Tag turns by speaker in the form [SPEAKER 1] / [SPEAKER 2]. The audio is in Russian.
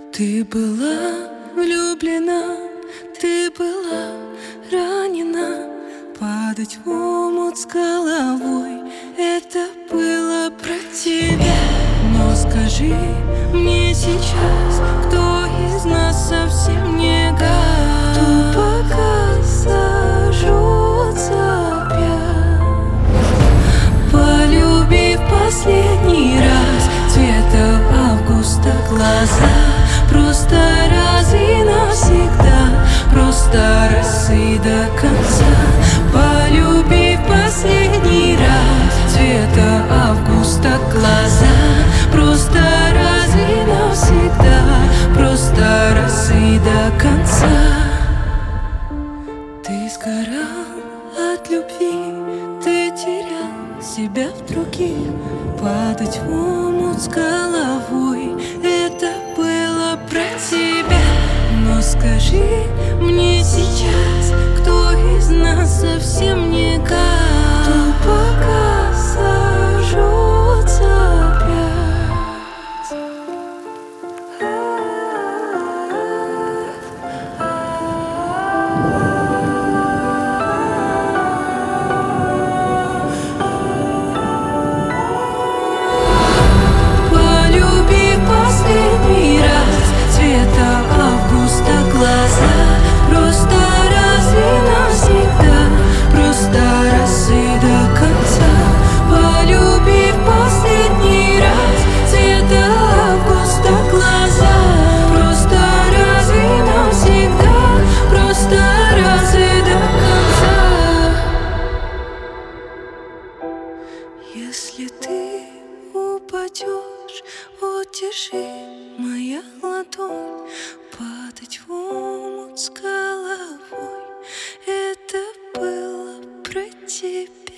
[SPEAKER 1] Ты была влюблена, ты была ранена. Падать в омут с головой — это было про тебя. Но скажи мне сейчас, кто из нас совсем не гад, кто пока сожжется опять? Полюби в последний раз цвета августа глаза. Просто раз и навсегда, просто раз и до конца. Полюби в последний раз цвета августа глаза. Просто раз и навсегда, просто раз и до конца. Ты сгорал от любви, ты терял себя в других. Падать в омут с головой — это было про тебя. Но скажи мне сейчас, кто из нас совсем не гад, кто пока сожжется опять? Полюби в последний раз цвета августа глаза. Просто раз и навсегда, просто раз и до конца. Полюби в последний раз цвета августа глаза. Просто раз и навсегда, просто раз и до конца. Если ты упадешь, удержи моя ладонь. Падать в омут с головой — это было про тебя.